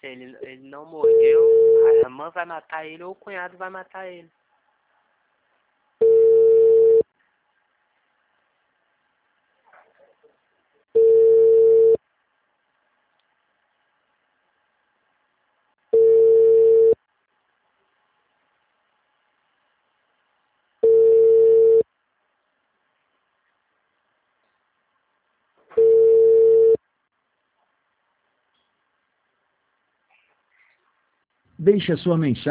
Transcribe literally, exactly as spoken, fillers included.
assim, ele, ele não mordeu, a irmã vai matar ele ou o cunhado vai matar ele. Deixe a sua mensagem.